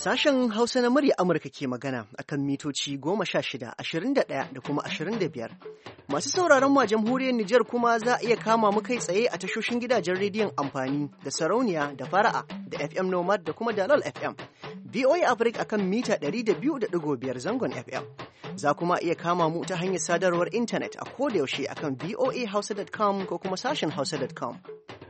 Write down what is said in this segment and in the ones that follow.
Sashen Hausa na murya Amurka ke magana akan mitoci 16, 21 da kuma 25. Masu sauraron mu a jamhuriyar Nijar kuma za a iya kama mu kai tsaye a tashoshin gidajen rediyon amfani da sarauniya da fara'a da FM Nomad da kuma Dalal FM. VOA Africa akan mita 200.5 zangon FM. Za kuma iya kama mu ta hanyar sadarwar intanet a kodayaushe akan voahausa.com ko kuma sashen hausa.com.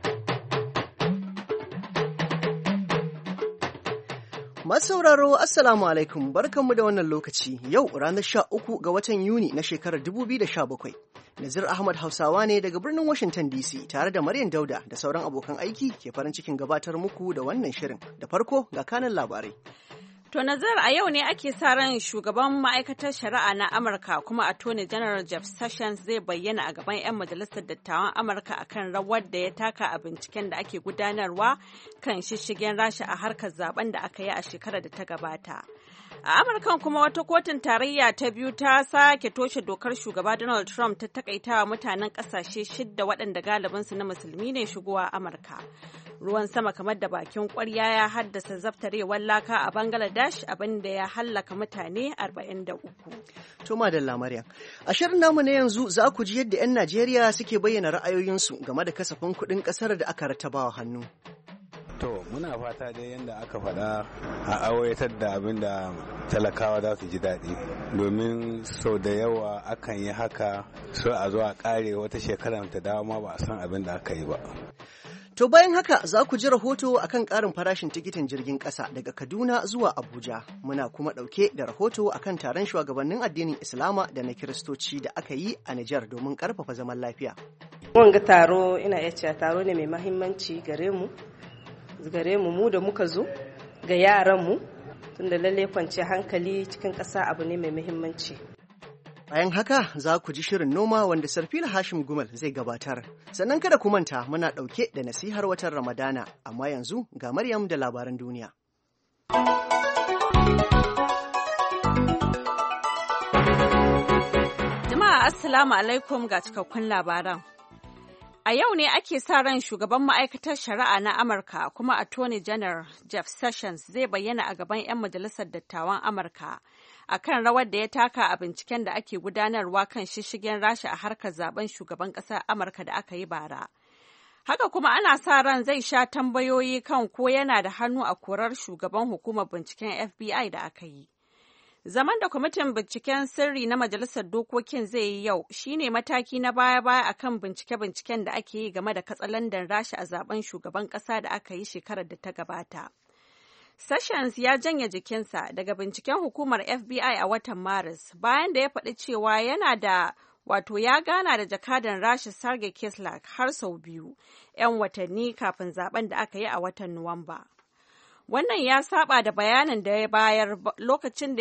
Masu sauraro, Assalamu alaikum, barkanmu da wannan lokaci, yau ranar 13 ga watan Yuni na shekarar 2017. Nazir Ahmad Hausawa ne daga birnin Washington DC tare da Maryam Dauda da sauran abokan aiki ke farin cikin gabatar muku da wannan shirin. Da farko ga kanan labarai. To Nazar, a yau ne ake sa ran shugaban ma'aikatar shari'a na Amurka kuma Attorney General Jeff Sessions zai bayyana a gaban 'yan majalisar dattawan Amurka akan rawar da ya taka a binciken da ake gudanarwa kan shishigen Rasha a harkar zaben da aka yi a shekarar da ta gabata. A Amurkan kuma wata kotun tarayya ta biyu ta sake toshe dokar shugaba Donald Trump ta takaitawa mutanen kasashe 6 waɗanda galibinsu na musulmi ne shigowa Amurka. Ruwan sama kamar da bakin ƙwarya ya haddasa zaftarewar laka a Bangladesh abinda ya hallaka mutane 43. To madalla Maryam, a shirin namu na yanzu za ku ji yadda 'yan Najeriya suke bayyana ra'ayoyinsu game da kasafin kuɗin ƙasar da aka rattabawa hannu. To muna fata dai yadda aka faɗa a awayatar da abin da talakawa za su ji daɗi, domin sau da yawa akan yi haka so a zo a ƙare wata shekara ta dawo ma ba a san abin da aka yi ba. To bayan haka za ku ji rahoto akan ƙarin farashin tikitin jirgin ƙasa daga Kaduna zuwa Abuja. Muna kuma ɗauke da rahoto akan taron shugabannin addinin Islama da na Kiristoci da aka yi a Nijar domin ƙarfafa zaman lafiya. Wanga taro ina iya cewa taro ne mai mahimmanci gare mu da muka zo ga yaranmu, tunda lalle kwance hankali cikin ƙasa abu ne mai muhimmanci. Bayan haka za ku ji shirin noma wanda Sarfila Hashim Gumal zai gabatar. Sannan kada ku manta muna ɗauke da nasihar watan Ramadana, amma yanzu ga Maryam da labaran duniya. Jama'a Assalamu alaikum ga cikakkun labaran. A yau ne ake sa ran shugaban ma'aikatar shari'a na Amurka kuma Attorney General Jeff Sessions zai bayyana a gaban 'yan majalisar dattawan Amurka akan rawar da ya taka a binciken da ake gudanarwa kan shishigen Rasha a harkar zaben shugaban ƙasar Amurka da aka yi bara. Haka kuma ana sa ran zai sha tambayoyi kan ko yana da hannu a korar shugaban hukumar binciken FBI da aka yi. Zaman da kwamitin binciken sirri na Majalisar Dokokin zai yi yau shine mataki na baya-baya akan bincike-binciken da ake yi game da katsalandan Rasha a zaben shugaban ƙasa da aka yi shekarar da ta gabata. Sessions ya janye jikinsa daga binciken hukumar FBI a watan Maris bayan da ya faɗi cewa ya gana da jakadan Rasha Sergei Kislyak har sau biyu 'yan watanni kafin zaben da aka yi a watan Nuwamba. Wannan ya saba da bayanin da ya bayar lokacin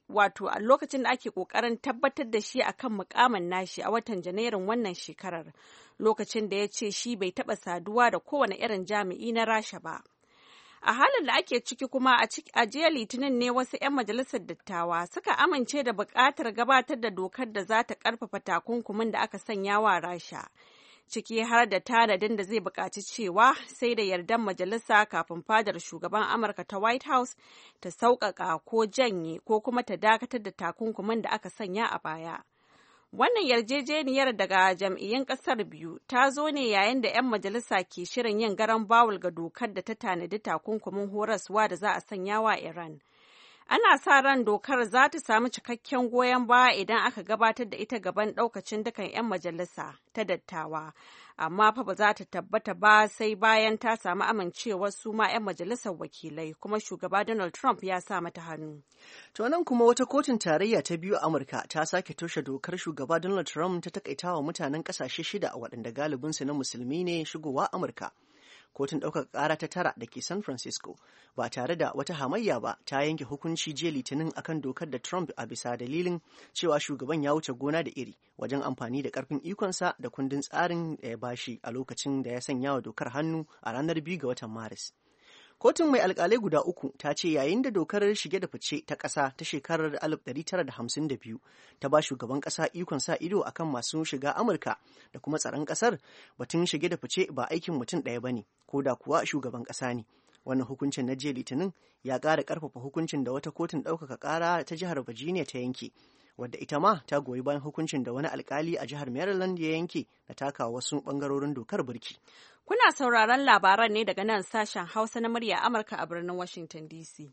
da ake kokarin tabbatar da shi akan mukamin nashi a watan Janairun wannan shekarar, lokacin da ya ce shi bai taɓa saduwa da kowane irin jami'i na Rasha ba. A halin da ake ciki kuma a jiya Litinin ne wasu 'yan majalisar dattawa suka amince da buƙatar gabatar da dokar da za ta ƙarfafa takunkumin da aka sanya wa Rasha. Ciki har da tanadin da zai buƙaci cewa sai da yardan majalisa kafin fadar shugaban Amurka ta White House ta sauƙaƙa ko janye ko kuma ta dakatar da takunkumin da aka sanya a baya. Wannan yarjejeniyar daga jam'iyyun ƙasar biyu ta zo ne yayin da 'yan majalisa ke shirin yin garan bawul ga dokar da ta tanadi takunkumin horaswa da za a sanya wa Iran. Ana sa ran dokar za ta samu cikakken goyon baya idan aka gabatar da ita gaban ɗaukacin dukan 'yan majalisa ta dattawa, amma fa ba za ta tabbata ba sai bayan ta samu amincewar su ma 'yan majalisar wakilai, kuma shugaba Donald Trump ya sa mata hannu. To nan kuma wata kotun tarayya ta biyu a Amurka ta sake toshe dokar shugaba Donald Trump ta takaitawa mutanen ƙasashe 6 waɗanda galibinsu na musulmi ne shigowa Amurka. Kotun ɗaukar ƙara ta tara da ke San Francisco ba tare da wata hamayya ba ta yanke hukunci jiya Litinin akan dokar da Trump a bisa dalilin cewa shugaban ya wuce gona da iri wajen amfani da ƙarfin ikonsa da kundin tsarin da ya bashi a lokacin da ya sanya wa dokar hannu a ranar 2 ga watan Maris. Kotun mai alkalai guda uku ta ce yayin da dokar shige da fice ta ƙasa ta shekarar 1952 ta ba shugaban ƙasa ikon sa ido akan masu shiga Amurka da kuma tsaron ƙasar, batun shige da fice ba aikin mutum ɗaya ba ne, ko da kuwa shugaban ƙasa ne. Wannan hukuncin na jiya Litinin ya ƙara ƙarfafa hukuncin da wata kotun ɗaukaka ƙara ta jihar Virginia ta yanke, wadda ita ma ta goyi bayan hukuncin da wani alkali a jihar Maryland ya yanke na takawa wasu ɓangarorin dokar birki. Kuna sauraron labaran ne daga nan sashen Hausa na murya Amurka a birnin Washington DC.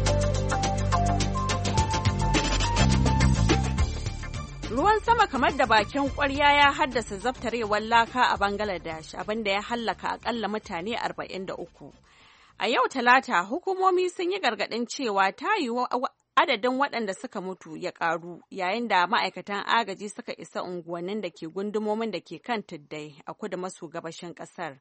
Ruwan sama kamar da bakin ƙwarya ya haddasa zaftarewar laka a Bangladesh, abinda ya hallaka akalla mutane 43. A yau Talata, hukumomi sun yi gargaɗin cewa ta yiwu adadin waɗanda suka mutu ya ƙaru yayin da ma'aikatan agaji suka isa unguwannin da ke gundumomin da ke kan tuddai a kudu maso gabashin ƙasar.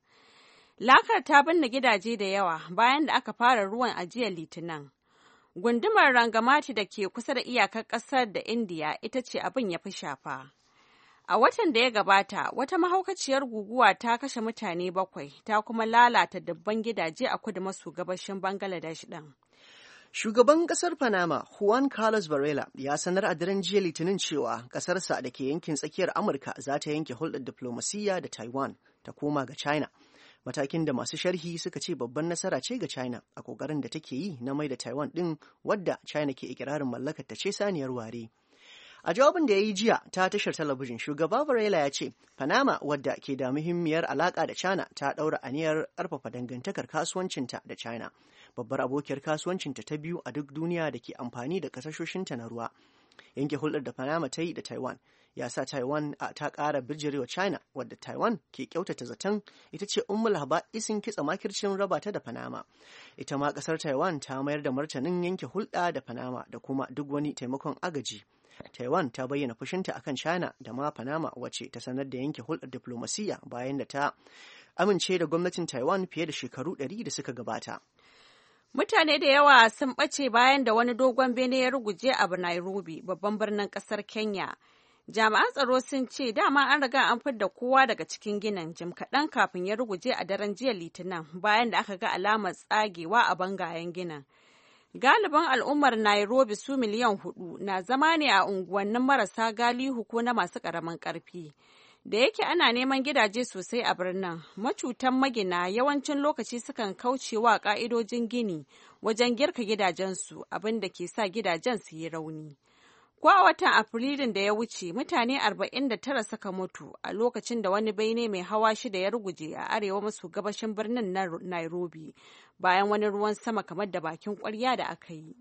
Lakar ta binne gidaje da yawa bayan da aka fara ruwan a jiya Litinin. Gundumar Rangamati da ke kusa da iyakar ƙasar da Indiya ita ce abin ya fi shafa. A watan da ya gabata, wata mahaukaciyar guguwa ta kashe mutane 7 ta kuma lalata dabban gidaje a kudu maso gabashin Bangladesh ɗin. Shugaban ƙasar Panama, Juan Carlos Varela, ya sanar a daren jiya Litinin cewa ƙasarsa da ke yankin tsakiyar Amurka za ta yanke hulɗar diflomasiyya da Taiwan ta koma ga China. Matakin da masu sharhi suka ce babban nasara ce ga China a ƙoƙarin da take yi na mai da Taiwan ɗin wadda China ke ikirarin mallakar ta ce saniyar ware. A jawabin da ya yi jiya ta tashar talabijin, shugaba Varela ya ce Panama, wadda ke da muhimmiyar alaƙa da China, ta ɗaura aniyar ƙarfafa dangantakar kasuwancinta da China, babbar abokiyar kasuwancinta ta biyu a duk duniya da ke amfani da kasashoshinta na ruwa. Yanke hulɗar da Panama ta yi da Taiwan ya sa Taiwan ta ƙara bijirewa China, wadda Taiwan ke kyautata zaton ita ce ummul haba'isin kitsa makircin raba ta da Panama. Ita ma ƙasar Taiwan ta mayar da martanin yanke hulɗa da Panama da kuma duk wani taimakon agaji. Taiwan ta bayyana fushinta akan China da ma Panama, wacce ta sanar da yanke hulɗar diflomasiyya bayan da ta amince da gwamnatin Taiwan fiye da shekaru 100 da suka gabata. Mutane da yawa sun ɓace bayan da wani dogon bene ya ruguje a Nairobi, babban birnin ƙasar Kenya. Jami'an tsaro sun ce dama an riga an fidda kowa daga cikin ginin jim kaɗan kafin ya ruguje a daren jiya Litinin bayan da aka ga alamar tsagewa a bangayen ginin. Galibin al'ummar Nairobi su miliyan 4 na zama ne a unguwannin marasa galihu ko na masu ƙaramin ƙarfi. Da yake ana neman gidaje sosai a birnin, macutan magina yawancin lokaci sukan kaucewa ƙa'idojin gini wajen girka gidajensu, abin da ke sa gidajen su yi rauni. Ko a watan Afrilun da ya wuce, mutane 49 suka mutu a lokacin da wani bene mai hawa 6 ya ruguje a arewa maso gabashin birnin na Nairobi bayan wani ruwan sama kamar da bakin ƙwarya da aka yi.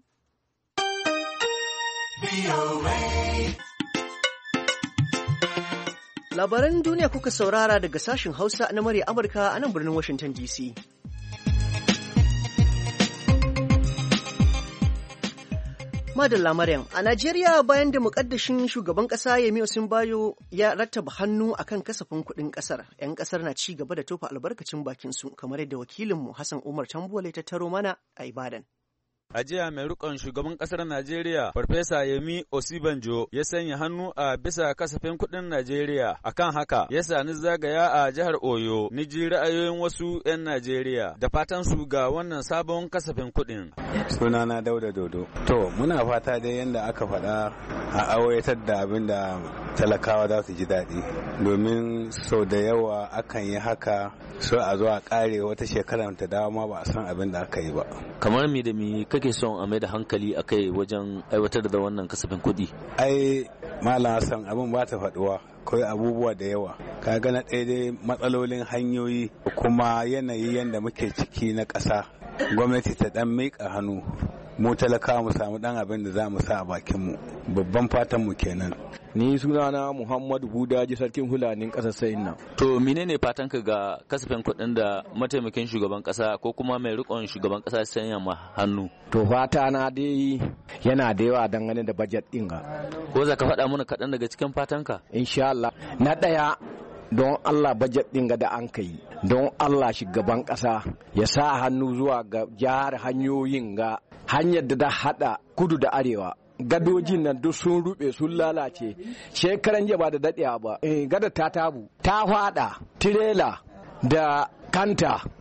Labaran duniya kuka saurara daga sashen Hausa na murya Amurka a nan birnin Washington DC. Madalla Maryam, a Najeriya bayan da mukaddashin shugaban ƙasa Yemi Osinbajo ya rattaba hannu akan kasafin kuɗin ƙasar, 'yan ƙasar na ci gaba da tofa albarkacin bakinsu kamar yadda wakilinmu Hassan Umar Tambuwale ta taro mana a Ibadan. A jiya mai rikon shugaban kasar Najeriya, Farfesa Yemi Osibanjo ya sanya hannu a bisa kasafin kuɗin Najeriya. Akan haka, ya sani zagaya a jihar Oyo, ni ji ra'ayoyin wasu 'yan Najeriya da fatan su ga wannan sabon kasafin kuɗin. Sunana Dauda Dodo. To, muna fata dai yadda aka faɗa a awayatar da abin da talakawa za su ji daɗi. Domin sau da yawa akan yi haka so a zo a ƙare wata shekara ta dawo ma ba a san abin da aka yi ba. Kamar me da me kake son a mai da hankali a kai wajen aiwatar da wannan kasafin kuɗi? Ai, Malam Hassan, abin ba ta faɗuwa. Akwai abubuwa da yawa. Ka ga na ɗaya dai matsalolin hanyoyi kuma yanayi yadda muke ciki na ƙasa. Gwamnati ta ɗan miƙa hannu. Mu talakawa mu samu ɗan abin da za mu sa a bakinmu. Babban fatan mu kenan. Ni sunana Muhammadu Budaji sarkin Hulanin ƙasar Sayin nan. To menene fatanka ga kasafin kuɗin da mataimakin shugaban ƙasa ko kuma mai riƙon shugaban ƙasa sanya ma hannu? To fata na dai yana da yawa dangane da bajet ɗin ga. Ko za ka faɗa mana kaɗan daga cikin fatanka? Insha Allah. Na ɗaya, don Allah bajet ɗin ga da an kai, don Allah shugaban ƙasa ya sa hannu zuwa ga gyara hanyoyin ga hanyar da da haɗa kudu da arewa. Gadojin nan duk sun rube sun lalace, shekaran jiya ba da daɗewa ba, gada ta tabu ta faɗa tirela da kanta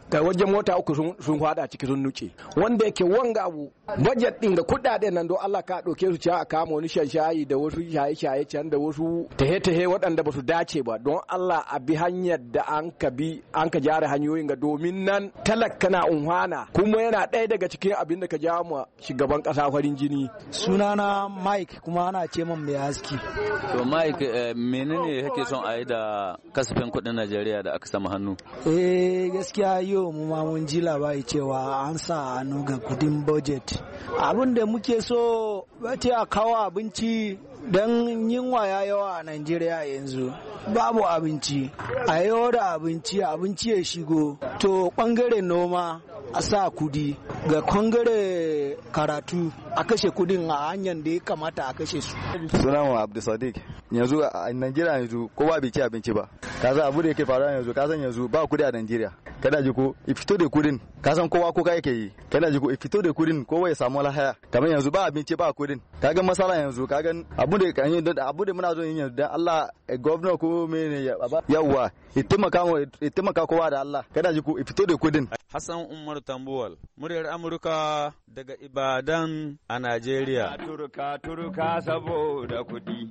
ga wajen mota uku sun fada ciki sun nuce wanda yake wanga abu budget din da kudaden nan don Allah ka dauke su ci a kama wani shayi da wasu shaye can da wasu tahe waɗanda ba su dace ba don Allah a bi hanyar da an ka jara hanyoyin ga domin nan talaka na unhwana kuma yana ɗaya daga cikin abin da ka ja mu shugaban ƙasa farin jini. Sunana Mike kuma ana ce man mai haski. To Mike menene kake son a yi da kasafin kuɗin Najeriya da aka sama hannu? Gaskiya yau mu ma mun ji labari cewa an sa hannu ga kudin budget. Abin da muke so wace a kawo abinci don yunwa ya yawa a Najeriya yanzu. Babu abinci, a yau da abinci ya shigo. To ɓangaren noma a sa kudi ga kwangare karatu a kashe kudin a hanyar da ya kamata a kashe su. Sunan Abdul Sadiq. Yanzu a Najeriya yanzu kowa bai ci abinci ba. Ka san abu da yake faruwa yanzu, ka san yanzu ba kudi a Najeriya. Kada ji ko fito da kudin, ka san kowa ko kai yake yi. Kada ji ko fito da kudin kowa ya samu lahaya. Kamar yanzu ba abinci ba kudin. Ka ga masala yanzu, ka ga abu da kan yi abu da muna zo yin yanzu dan Allah governor ko mene yawa itimaka kowa da Allah. Kada ji ko fito da kudin. Hassan Umar Tambuwal, muryar Amurka daga Ibadan a Najeriya. Turka saboda kuɗi.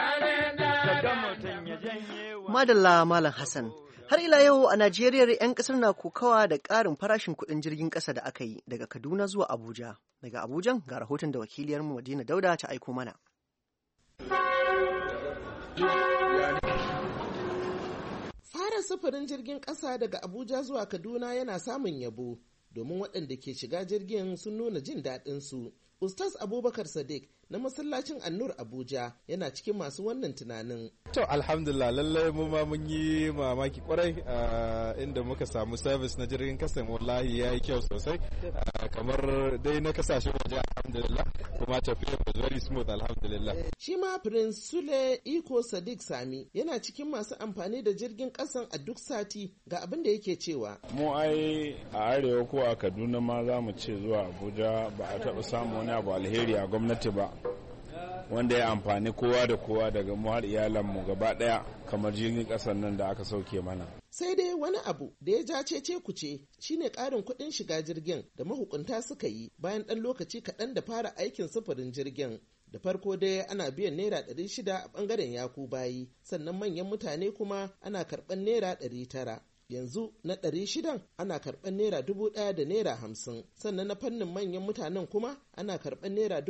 Madalla Malam Hassan. Har ila yau a Najeriya 'yan ƙasar na kokawa da ƙarin farashin kuɗin jirgin ƙasa da aka yi daga Kaduna zuwa Abuja. Daga Abujan ga rahoton da wakiliyarmu Madina Dauda ta aiko mana. Fara sufurin jirgin ƙasa daga Abuja zuwa Kaduna yana samun yabo, domin waɗanda ke shiga jirgin sun nuna jin daɗinsu. Ustaz Abubakar Sadiq na masallacin Annur Abuja yana cikin masu wannan tunanin. To alhamdulillah, lallai mu ma mun yi mamaki kwarai inda muka samu service na jirgin kasan, wallahi ya yi kyau sosai, kamar dai na kasashen waje alhamdulillah, kuma tafiya was very smooth alhamdulillah. Shi ma Prince Sule Iko Sadiq Sami yana cikin masu amfani da jirgin kasan a duk sati, ga abin da yake cewa. Mu ai a arewa ko a Kaduna ma za mu ce zuwa Abuja ba a taɓa samu wani abu alheri a gwamnati ba wanda ya amfani kowa da kowa daga mu har iyalanmu gaba daya kamar jirgin kasar nan da aka sauke mana. Sai dai wani abu da ya ja cece kuce shine ƙarin kuɗin shiga jirgin da mahukunta suka yi bayan ɗan lokaci kaɗan da fara aikin sufurin jirgin. Da farko dai ana biyan naira 600 a ɓangaren Yakubayi, sannan manyan mutane kuma ana karɓar naira 900. Yanzu na 600 ana karɓar naira 1000 da naira 50, sannan na fannin manyan mutanen kuma ana karɓar naira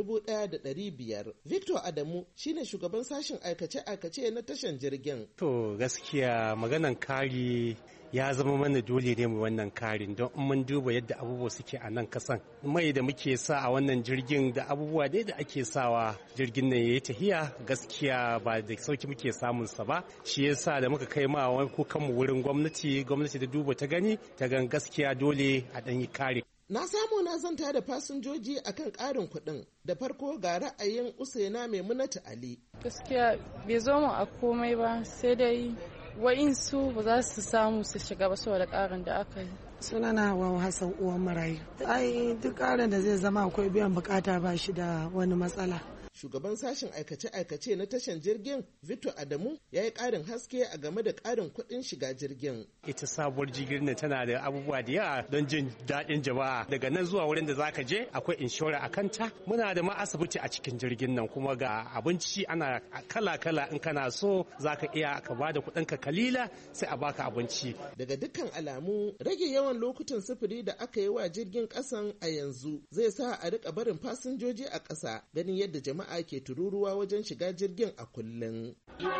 1500. Victor Adamu shine shugaban sashen aikace-aikace na tashan jirgin. To gaskiya maganan kari ya zama mana dole ne mu wannan karin, don mun duba yadda abubuwa suke a nan kasan, mai da muke sa a wannan jirgin da abubuwa dai da ake sawa jirgin nan yayi tahiya, gaskiya ba da sauki muke samun sa ba. Shi yasa da muka kai ma kukan mu wurin gwamnati da duba ta gani ta gan gaskiya dole a dan yi kare. Na samu na zanta da fasinjoji akan ƙarin kuɗin. Da farko ga ra'ayin Usaina Maimunatu Ali. Gaskiya bai zo mu a komai ba, sai dai wa'insu ba za su samu su shiga ba saboda ƙarin da aka yi. Sunana Hawa Hassan uwan marayu. Ai duk ƙarin da zai zama akwai biyan bukata ba shi da wani matsala. Shugaban sashen aikace-aikace na tashan jirgin Victor Adamu ya yi ƙarin haske a game da ƙarin kuɗin shiga jirgin. Ita sabuwar jirgin nan tana da abubuwa da yawa don jin daɗin jama'a. Daga nan zuwa wurin da zaka je akwai inshora a kanta. Muna da ma asibiti a cikin jirgin nan, kuma ga abinci ana kala-kala, in kana so zaka iya ka bada kuɗin ka kalila sai a baka abinci. Daga dukkan alamu rage yawan lokutan sufuri da aka yi wa jirgin ƙasan a yanzu zai sa a rika barin fasinjoji a ƙasa, ganin yadda jama'a ke tururuwa wajen shiga jirgin a kullum.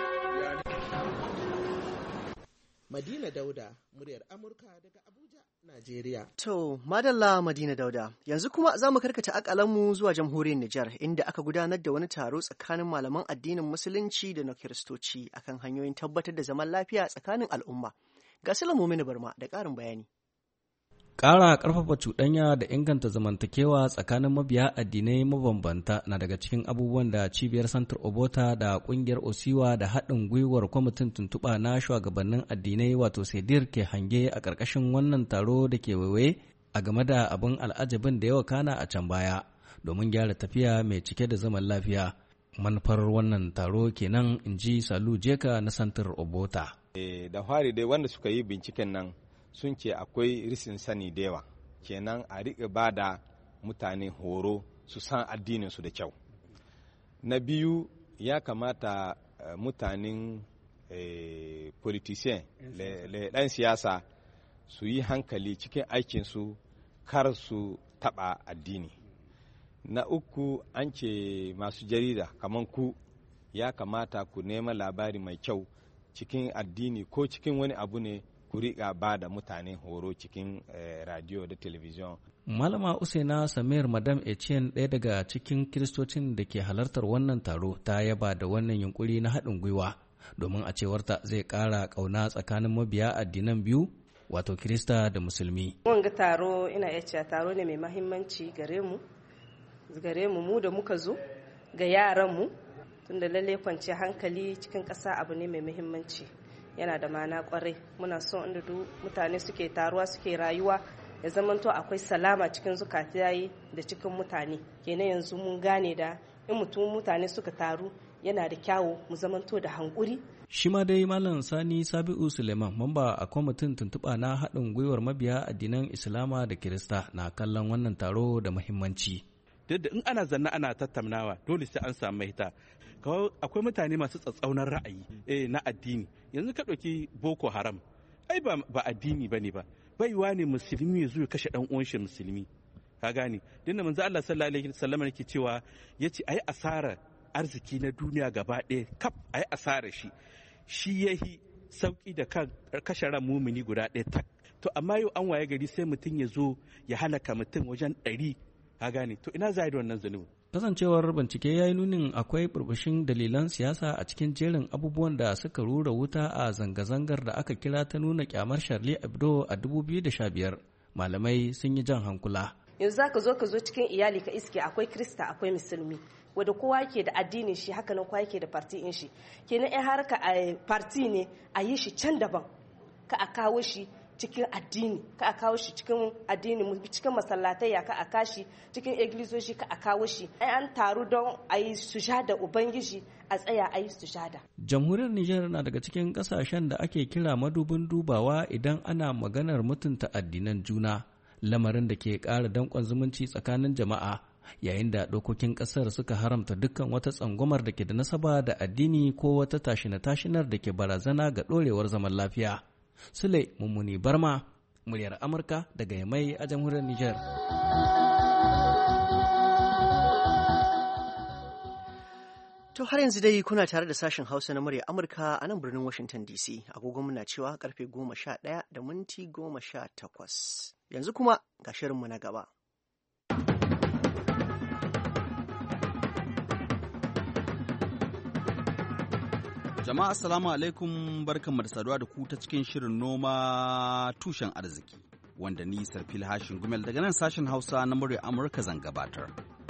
Madina Dauda, muryar Amurka daga Abuja, Najeriya. To, madalla Madina Dauda. Yanzu kuma za mu karkata akalanmu zuwa jamhuriyar Nijar, inda aka gudanar da wani taro tsakanin malaman addinin Musulunci da na Kiristoci akan hanyoyin tabbatar da zaman lafiya tsakanin al'umma. Ga Sulaimu Mini Barma da ƙarin bayani. Ƙara ƙarfafa cuɗanya da inganta zamantakewa tsakanin mabiya addinai mabambanta na daga cikin abubuwan da cibiyar Santar Obota da ƙungiyar Osiwa da haɗin gwiwar kwamitin tuntuɓa na shugabannin addinai wato Sedir ke hange a ƙarƙashin wannan taro da ke waiwaye a game da abin al'ajabin da ya wakana a can baya domin gyara tafiya mai cike da zaman lafiya. Manufar wannan taro kenan, in ji Salu Jeka na Santar Obota. Da fari dai wanda suka yi binciken nan sun ce akwai risin sani da yawa, kenan a riƙe ba da mutane horo su san addininsu da kyau. Na biyu, ya kamata mutanen politician ɗan siyasa su yi hankali cikin aikinsu kar su taɓa addini. Na uku, an ce masu jarida kamar ku ya kamata ku nema labari mai kyau cikin addini ko cikin wani abu ne ku riƙa ba da mutane horo cikin radio da television. Malama Usaina Samir Madam Etienne ɗaya daga cikin kiristocin da ke halartar wannan taro ta yaba da wannan yunkuri na haɗin gwiwa domin a cewarta zai ƙara ƙauna tsakanin mabiya addinan biyu wato Kirista da Musulmi. Wanga taro ina iya cewa taro ne mai mahimmanci gare mu mu da muka zo ga yaran mu tunda lalle kwanciyar hankali cikin ƙasa abu ne mai muhimmanci. Yana da ma'ana kwarai, muna son inda duk mutane suke taruwa suke rayuwa ya zamanto akwai salama cikin zukataye da cikin mutane. Kenan yanzu mun gane da in mutane suka taru yana da kyawu mu zamanto da hankuri. Shi ma dai Malam Sani Sabi'u Suleiman, mamba a kwamitin tuntuɓa na haɗin gwiwar mabiya addinan Islama da Kirista, na kallon wannan taro da muhimmanci. Duk da in ana zanna ana tattaunawa dole sai an samu mahita. Akwai mutane masu tsatsaunan ra'ayi na addini. Yanzu ka ɗauki Boko Haram, ai ba addini ba ne ba. Baiwa ne musulmi ya zo ya kashe ɗan uwan shi musulmi. Ka gane? Dinda manzo Allah sallallahu alaihi wasallam yake cewa yace ayi asarar arziki na duniya gaba ɗaya kaf ayi asarar shi yahi sauki da kan kashe ran mumini guda ɗaya tak. To amma yau an waye gari sai mutum ya zo ya halaka mutum wajen 100. Ka gane? To ina za a yi da wannan zunubin? Kasancewar bincike ya yi nunin akwai burbushin dalilan siyasa a cikin jerin abubuwan da suka rura wuta a zanga-zangar da aka kira ta nuna kyamar Charlie Hebdo a 2015, malamai sun yi jan hankula. Yanzu za ka zo cikin iyali ka iske akwai Krista akwai Musulmi, wadda kowa ke da addinin shi haka nan kowa ke da partiin shi. Kenan in harka a parti ne a yi shi can daban, ka a kawo shi cikin addini, ka a kawo shi cikin addini, cikin masallatai ka a kashi cikin eglisoshi ka a kawo shi. An taru don a yi sujada Ubangiji, a tsaya a yi sujada. Jamhuriyar Nijar na daga cikin kasashen da ake kira madubin dubawa idan ana maganar mutunta addinan juna, lamarin da ke ƙara danƙon zumunci tsakanin jama'a, yayin da dokokin ƙasar suka haramta dukkan wata tsangwamar da ke da nasaba da addini ko wata tashina-tashinar da ke barazana ga ɗorewar zaman lafiya. Sule Mummuni Barma, muryar Amurka daga Yamai a jamhuriyar Nijar. To har yanzu dai kuna tare da sashen Hausa na muryar Amurka a nan birnin Washington DC. Agogon muna cewa karfe 11:18. Yanzu kuma ga shirinmu na gaba. Jama'a assalamu alaikum, barkanmu da saduwa da ku ta cikin shirin noma tushen arziki wanda ni Sarfil Hashin Gumel daga nan sashen Hausa na muryar Amurka zan gabatar.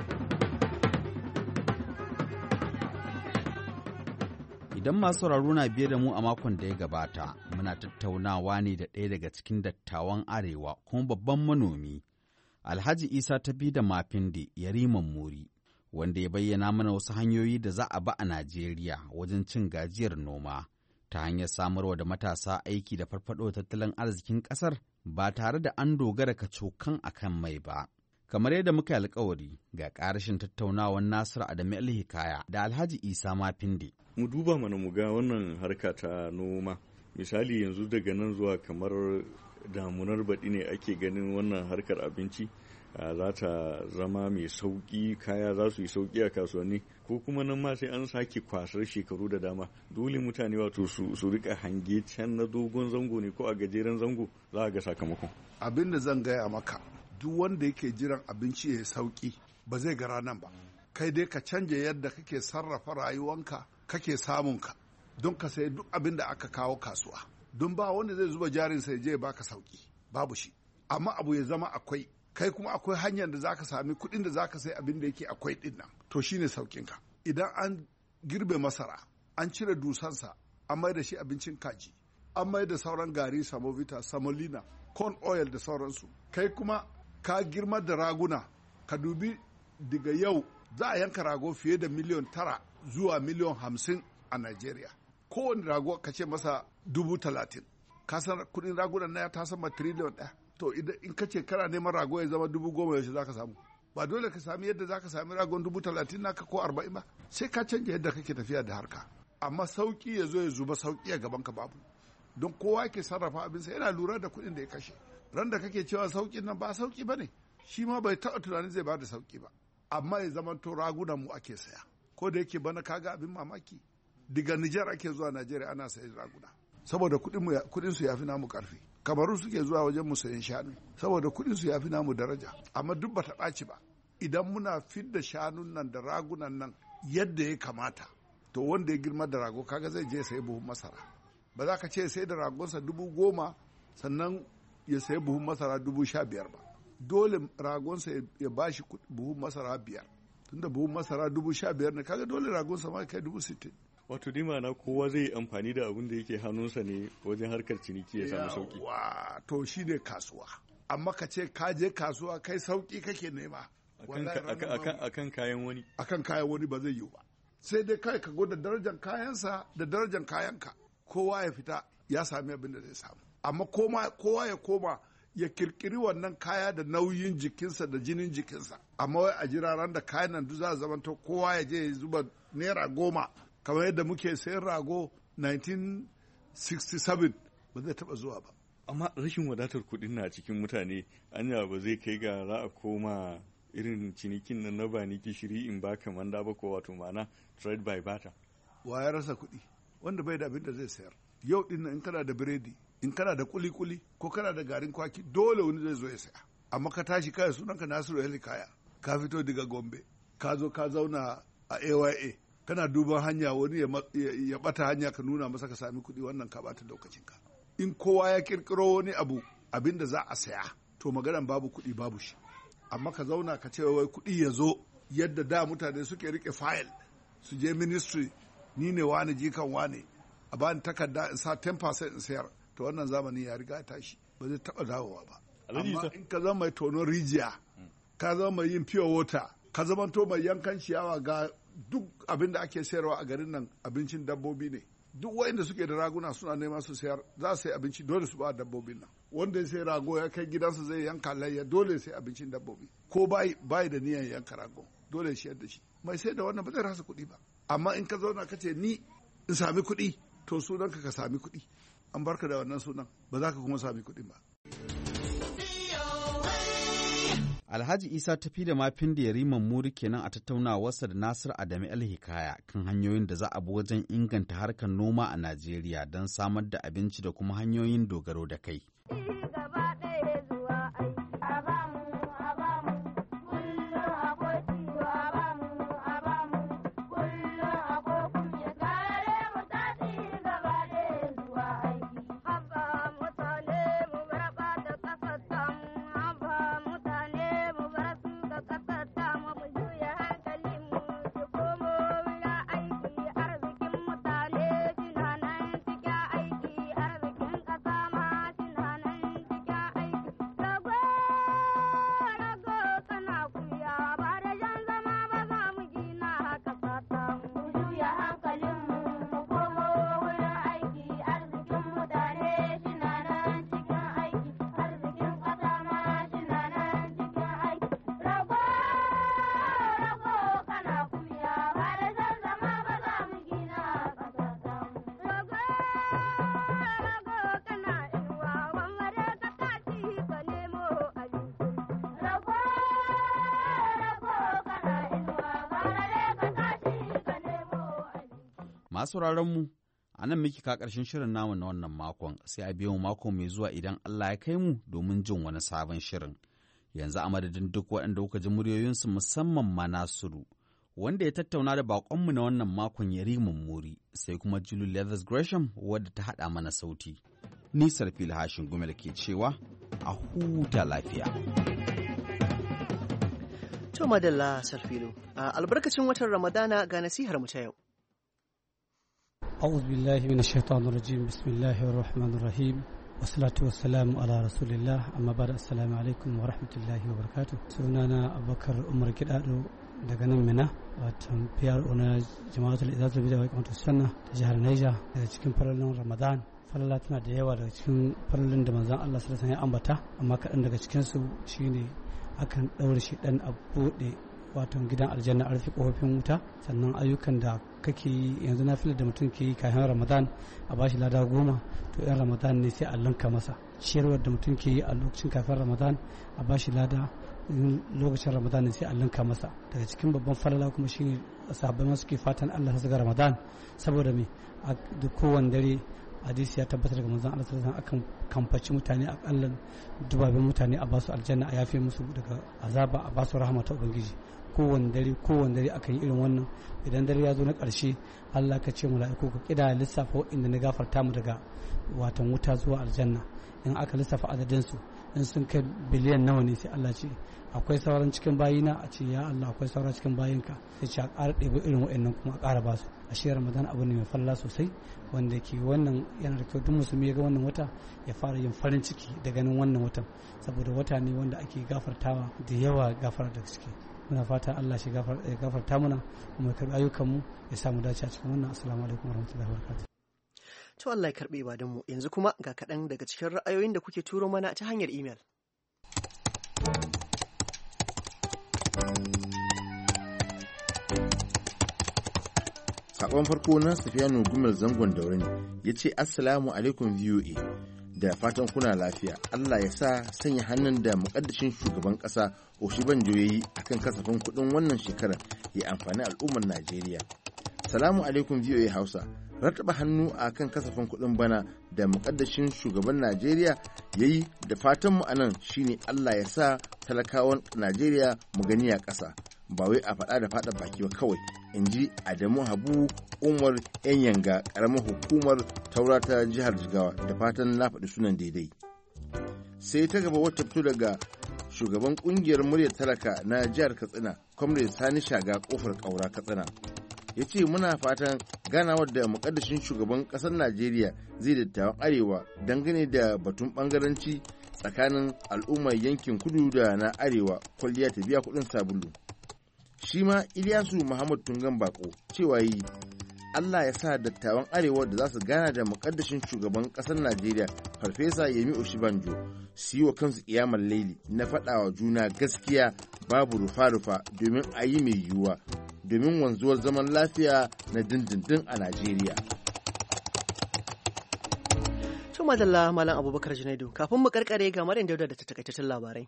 Idan masu sauraro na biye da mu a makon da ya gabata, muna tattaunawa ne da ɗaya daga cikin dattawan Arewa kuma babban manomi, Alhaji Isa Tafi da Mafindi Yariman Muri, wanda ya bayyana mana wasu hanyoyi da za a ba a Najeriya wajen cin gajiyar noma ta hanyar samarwa da matasa aiki da farfaɗo tattalin arzikin ƙasar ba tare da an dogara kacokan akan mai ba. Kamar yadda muka yi alkawari ga ƙarashin tattaunawar Nasiru Adamu Alhikaya da Alhaji Isa Mafindi. Mu duba mana mu ga wannan harka ta noma. Misali yanzu daga nan zuwa kamar damunar baɗi ne ake ganin wannan harkar abinci za ta zama mai sauƙi, kaya za su yi sauƙi a kasuwanni, ko kuma nan ma sai an sake kwasar shekaru da dama. Dole mutane wato su rika hange can na dogon zango ne ko a gajeren zango za a ga sakamakon. Abin da zan gaya maka, duk wanda yake jiran abinci ya sauƙi ba zai ga ranan ba. Kai dai ka canja yadda kake sarrafa rayuwanka, kake samunka don ka sayi duk abin da aka kawo kasuwa. Don ba wanda zai zuba jarinsa ya je baka sauƙi, babu shi. Amma abu ya zama akwai, kai kuma akwai hanyar da zaka sami kuɗin da zaka sai abin da yake akwai ɗin nan, to shine sauƙinka. Idan an girbe masara, an cire dusansa, an mai da shi abincin kaji, an mai da sauran gari, samovita, samolina, corn oil da sauransu. Kai kuma ka girma da raguna, ka dubi daga yau za a yanka rago fiye da 9 zuwa 50 a Najeriya. Kowane rago ka ce masa 30,000. ka san kuɗin ragunan na ya ta sama tiriliyon ɗaya. To idan in ka ce kana neman rago ya zama 10,000 yaushe za ka samu? Ba dole ka sami yadda za ka sami ragon 30,000 naka ko 40 ba, sai ka canja yadda kake tafiya da harka. Amma sauki ya zo ya zuba sauki a gaban ka babu, don kowa ke sarrafa abinsa yana lura da kuɗin da ya kashe. Ran da kake cewa sauƙin nan ba sauƙi ba ne, shi ma bai taɓa tunanin zai ba da sauƙi ba, amma ya zama to ragunan mu ake saya. Ko da yake bana kaga abin mamaki, daga Nijar ake zuwa Najeriya ana sayan raguna, saboda kuɗin su yafi namu ƙarfi. Kamaru suke zuwa wajen mu sayan shanu, saboda kuɗin su yafi namu daraja. Amma duk bata ɓaci ba, idan muna fidda shanun nan da ragunan nan yadda ya kamata, to wanda ya girma da rago kaga zai je sayi buhun masara. Ba za ka ce sai da ragonsa 10,000 sannan ya sayi buhun masara 15,000 ba. Dole ragonsa ya bashi buhun masara 5, tunda buhun masara 15,000 ne, kaga dole ragonsa ma kai 60,000. Wato dima na kowa zai amfani da abin da yake hannunsa ne wajen harkar ciniki ya samu sauki. To shi ne kasuwa. Amma ka ce ka je kasuwa kai sauki kake nema. Akan kayan wani. Akan kayan wani ba zai yiwu ba. Sai dai kai ka gwada darajar kayansa da darajar kayanka. Kowa ya fita ya sami abin da zai samu. Amma kowa ya koma ya kirkiri wannan kaya da nauyin jikinsa da jinin jikinsa. Amma wai a jira ran da kayan nan duk za zamanto kowa ya je ya zuba naira 10 kamar yadda muke sayan rago 1967 ba zai taba zuwa ba. Amma rashin wadatar kuɗin na cikin mutane anya ba zai kai ga za a koma irin cinikin nan na ba ni gishiri in ba kaman da ba, ko wato ma'ana trade by barter. Wa ya rasa kuɗi? Wanda bai da abin da zai sayar. Yau din in kana da biredi, in kana da kuli-kuli ko kana da garin kwaki, dole wani zai zo ya saya. Amma ka tashi kaya sunanka Nasiru Helikaya, ka fito daga Gombe, ka zo ka zauna a AYA, kana duban hanya wani ya bata hanya ka nuna masa ka sami kuɗi, wannan ka bata lokacinka. In kowa ya kirkiro wani abin da za a saya, to maganan babu kuɗi babu shi. Amma ka zauna ka ce wai kuɗi ya zo yadda da mutane suke rike fayil su je ministry, ni ne wani jikan wani, a bani takarda in sa 10% in sayar, to wannan zamani ya riga ya tashi, ba zai taɓa dawowa ba. Amma in ka zama mai tonon rijiya, ka zama mai yin pure water, ka zama to mai yankan ciyawa, ga duk abin da ake sayarwa a garin nan abincin dabbobi ne. Duk wayanda suke da raguna suna nema su sayar, za su sai abinci, dole su ba dabbobin nan. Wanda ya sai rago ya kai gidansa zai yanka layya, dole sai abincin dabbobi. Ko bai da niyan yanka rago, dole ya shayar da shi. Mai sai da wannan ba zai rasa kuɗi ba. Amma in ka zauna ka ce ni in sami kuɗi, to sunanka ka sami kuɗi. An barka da wannan sunan, ba za ka kuma sami kuɗin ba. Alhaji Isa tafi da mafin da Yariman Muri kenan a tattaunawarsa da Nasir Adamu El-Hikaya kan hanyoyin da za a bi wajen inganta harkar noma a Najeriya don samar da abinci da kuma hanyoyin dogaro da kai. Masu mu a nan miki ka ƙarshen shirin namu na wannan makon, sai a biyo mako mai zuwa idan Allah ya kai mu domin jin wani sabon shirin. Yanzu a madadin duk waɗanda kuka ji muryoyinsu musamman ma Nasiru, wanda ya tattauna da baƙonmu na wannan makon Yariman Muri, sai kuma Julie Leathers Gresham wadda ta haɗa mana sauti. Ni Sarfil Hashin Gumel ke cewa a huta lafiya. To madalla Sarfilu, a albarkacin watan Ramadana ga nasihar mu ta yau. أعوذ بالله من الشيطان الرجيم بسم الله الرحمن الرحيم والصلاة والسلام على رسول الله أما بعد السلام عليكم ورحمة الله وبركاته سنانا أبو بكر عمر كدادو daga nan mina watan PRO na jama'atul izatul bid'a wa iqamatus sunna ta jihar Niger daga cikin farallin Ramadan falala tana da yawa daga cikin falalin da manzon Allah sallallahu alaihi wasallam ya ambata, amma kaɗan daga cikin su shine akan ɗaure shi ɗan a buɗe wato gidan aljanna a rufe ƙofofin wuta. Sannan ayyukan da kake yi yanzu na filar da mutum ke yi kafin Ramadan a bashi lada 10, to yan Ramadan ne sai a linka masa. Ciyarwar da mutum ke yi a lokacin kafin Ramadan a bashi lada, lokacin Ramadan ne sai a linka masa. Daga cikin babban falala kuma shine sahabbai ma suke fatan Allah ya saka Ramadan, saboda me a duk kowanne dare hadisi ya tabbatar daga manzon Allah sallallahu alaihi wasallam akan kamfaci mutane akalla dubabin mutane a basu aljanna, a yafe musu daga azaba, a basu rahama ta ubangiji. Kowanne dare akan yi irin wannan. Idan dare ya zo na ƙarshe Allah ka ce mala'iku ku kida lissafa inda na gafarta mu daga watan wuta zuwa aljanna. In aka lissafa adadin su, in sun kai biliyan nawa ne, sai Allah ce akwai sauran cikin bayina, a ce ya Allah akwai sauran cikin bayinka, sai ce a ƙara ɗebo irin wa'annan kuma a ƙara basu. A shi Ramadan abu ne mai falla sosai, wanda ke wannan yana da kyau duk musulmi ya ga wannan wata ya fara yin farin ciki da ganin wannan watan, saboda wata ne wanda ake gafartawa da yawa, gafara da gaske. Muna fata Allah shi gafarta mana kuma ya karbi ayyukanmu, ya samu dace a cikin wannan. Assalamu alaikum warahmatullahi wabarakatuh. To Allah ya karbe ibadanmu. Yanzu kuma ga kaɗan daga cikin ra'ayoyin da kuke turo mana ta hanyar imel. Sakon farko na Safiyanu Gumel zangon Daure ne, ya ce Assalamu alaikum VOA, da fatan kuna lafiya. Allah ya sa sanya hannun da mukaddashin shugaban ƙasa Osibanjo ya yi a kan kasafin kuɗin wannan shekarar ya amfani al'ummar Najeriya. Salamu alaikum VOA Hausa, rattaba hannu a kan kasafin kuɗin bana da mukaddashin shugaban Najeriya ya yi, da fatanmu a nan shine Allah ya sa talakawan Najeriya mu gani a ƙasa, ba wai a faɗa da faɗa baki ba kawai, in ji Adamu Habu Umar yan yanga, ƙaramar hukumar Taura ta jihar Jigawa, da fatan na faɗi sunan daidai. Sai ta gaba wata fito daga shugaban ƙungiyar muryar talaka na jihar Katsina, Comrade Sani Shaga Kofar Ƙaura Katsina. Ya ce muna fatan ganawar da muƙaddashin shugaban ƙasar Najeriya zai dattawan Arewa dangane da batun ɓangaranci tsakanin al'ummar yankin kudu da na Arewa, kwalliya ta biya kuɗin sabulu. Shi ma Ilyasu Muhammad Tungan Bako cewa yi Allah ya sa dattawan Arewa da za su gana da muƙaddashin shugaban ƙasar Najeriya Farfesa Yemi Osibanjo su yi wa kansu ƙiyamar laili na faɗawa juna gaskiya babu rufa-rufa domin a yi mai yiwuwa, domin wanzuwar zaman lafiya na dindindin a Najeriya. To madalla Malam Abubakar Junaidu, kafin mu karkare ga Maryam Dauda da ta takaitaccen labarai.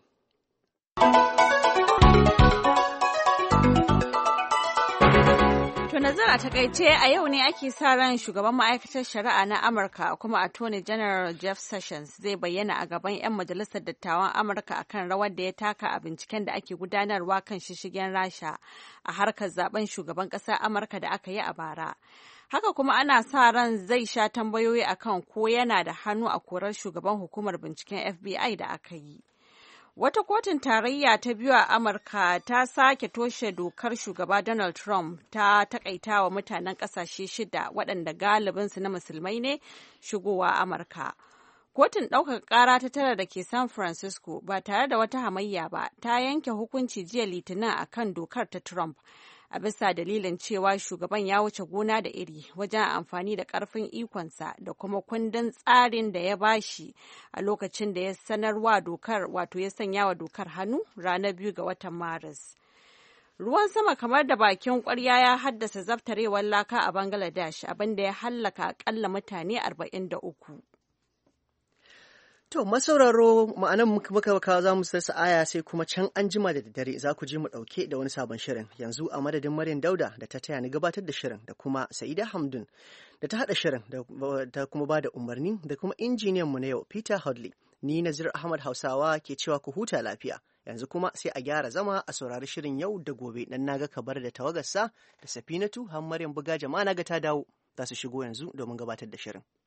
To nazara takaice a yau ne ake sa ran shugaban ma'aikatar shari'a na Amurka kuma Attorney General Jeff Sessions zai bayyana a gaban 'yan majalisar dattawan Amurka akan rawar da ya taka a binciken da ake gudanarwa kan shishigen Rasha a harkar zaben shugaban ƙasar Amurka da aka yi a bara. Haka kuma ana sa ran zai sha tambayoyi akan ko yana da hannu a korar shugaban hukumar binciken FBI da aka yi. Wata kotun tarayya ta biyu a Amurka ta sake toshe dokar shugaba Donald Trump ta takaita wa mutanen ƙasashe 6 waɗanda galibinsu na musulmai ne shigowa Amurka. Kotun ɗaukar ƙara ta tara da ke San Francisco ba tare da wata hamayya ba ta yanke hukunci jiya Litinin a kan dokar ta Trump a bisa dalilin cewa shugaban ya wuce gona da iri wajen amfani da ƙarfin ikonsa da kuma kundin tsarin da ya bashi a lokacin da ya sanarwa dokar, wato ya sanya wa dokar hannu ranar 2 ga watan Maris. Ruwan sama kamar da bakin ƙwarya ya haddasa zabtarewar laka a Bangladesh, abinda ya hallaka akalla mutane 43. To masauraro ma'anan muka kawo za mu sassa aya sai kuma can an jima da daddare za ku je mu ɗauke da wani sabon shirin. Yanzu a madadin Maryam Dauda da ta taya ni gabatar da shirin da kuma Sa'ida Hamdun da ta haɗa shirin da kuma ba da umarni da kuma injiniyan mu na yau Peter Hodley. Ni Nazir Ahmad Hausawa ke cewa ku huta lafiya. Yanzu kuma sai a gyara zama a saurari shirin yau da gobe dan naga Kabar da tawagarsa da Safinatu har Maryam Buga jama'a naga ta dawo za su shigo yanzu domin gabatar da shirin.